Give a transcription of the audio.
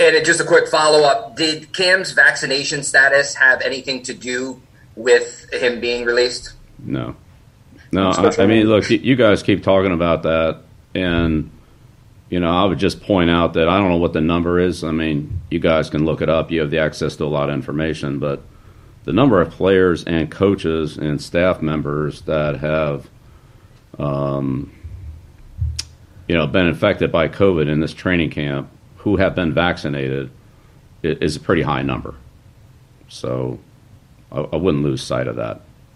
And just a quick follow-up, did Cam's vaccination status have anything to do with him being released? No. I mean, look, you guys keep talking about that, and, I would just point out that I don't know what the number is. I mean, you guys can look it up. You have the access to a lot of information, but the number of players and coaches and staff members that have, been infected by COVID in this training camp who have been vaccinated is a pretty high number. So I wouldn't lose sight of that.